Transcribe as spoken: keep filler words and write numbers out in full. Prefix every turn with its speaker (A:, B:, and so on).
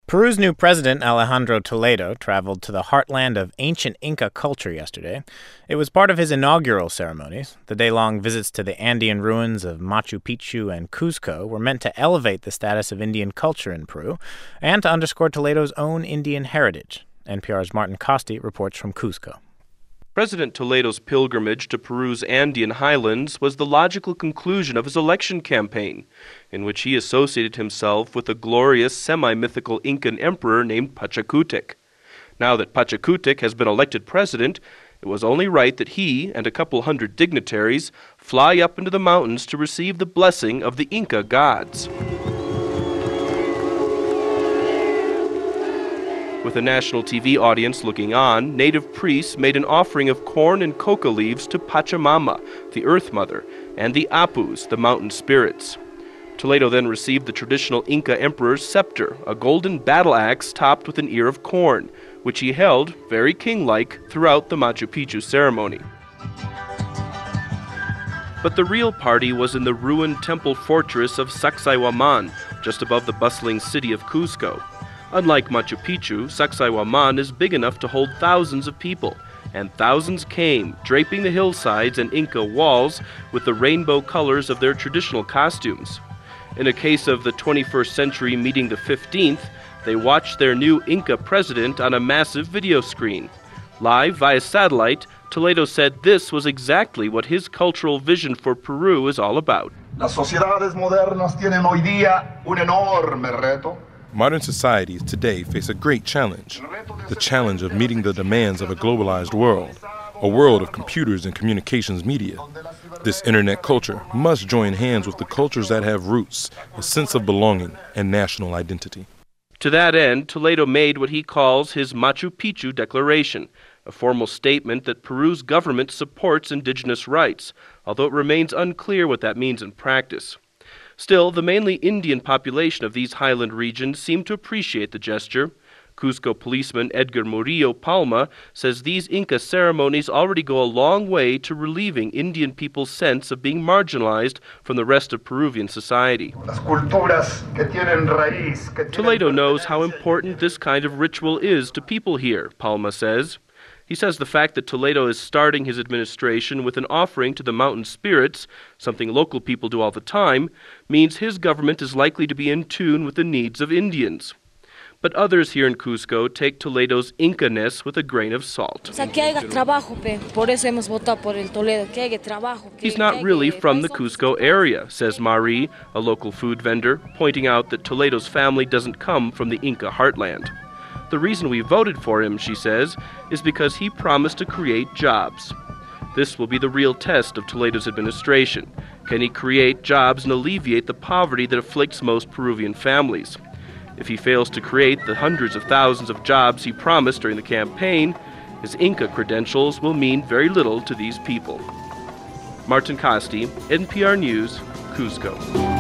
A: Peru's new president, Alejandro Toledo, traveled to the heartland of ancient Inca culture yesterday. It was part of his inaugural ceremonies. The day-long visits to the Andean ruins of Machu Picchu and Cuzco were meant to elevate the status of Indian culture in Peru and to underscore Toledo's own Indian heritage. N P R's Martin Costi reports from Cuzco.
B: President Toledo's pilgrimage to Peru's Andean highlands was the logical conclusion of his election campaign, in which he associated himself with a glorious semi-mythical Incan emperor named Pachacutec. Now that Pachacutec has been elected president, it was only right that he and a couple hundred dignitaries fly up into the mountains to receive the blessing of the Inca gods. With a national T V audience looking on, native priests made an offering of corn and coca leaves to Pachamama, the Earth Mother, and the Apus, the mountain spirits. Toledo then received the traditional Inca emperor's scepter, a golden battle axe topped with an ear of corn, which he held, very king-like, throughout the Machu Picchu ceremony. But the real party was in the ruined temple fortress of Sacsayhuaman, just above the bustling city of Cuzco. Unlike Machu Picchu, Sacsayhuaman is big enough to hold thousands of people, and thousands came, draping the hillsides and Inca walls with the rainbow colors of their traditional costumes. In a case of the twenty-first century meeting the fifteenth, they watched their new Inca president on a massive video screen. Live via satellite, Toledo said this was exactly what his cultural vision for Peru is all about.
C: Las sociedades modernas tienen hoy día un enorme reto.
D: Modern societies today face a great challenge, the challenge of meeting the demands of a globalized world, a world of computers and communications media. This internet culture must join hands with the cultures that have roots, a sense of belonging, and national identity.
B: To that end, Toledo made what he calls his Machu Picchu Declaration, a formal statement that Peru's government supports indigenous rights, although it remains unclear what that means in practice. Still, the mainly Indian population of these highland regions seem to appreciate the gesture. Cuzco policeman Edgar Murillo Palma says these Inca ceremonies already go a long way to relieving Indian people's sense of being marginalized from the rest of Peruvian society. Toledo knows how important this kind of ritual is to people here, Palma says. He says the fact that Toledo is starting his administration with an offering to the mountain spirits, something local people do all the time, means his government is likely to be in tune with the needs of Indians. But others here in Cuzco take Toledo's Inca-ness with a grain of salt. He's not really from the Cuzco area, says Marie, a local food vendor, pointing out that Toledo's family doesn't come from the Inca heartland. The reason we voted for him, she says, is because he promised to create jobs. This will be the real test of Toledo's administration. Can he create jobs and alleviate the poverty that afflicts most Peruvian families? If he fails to create the hundreds of thousands of jobs he promised during the campaign, his Inca credentials will mean very little to these people. Martin Costi, N P R News, Cuzco.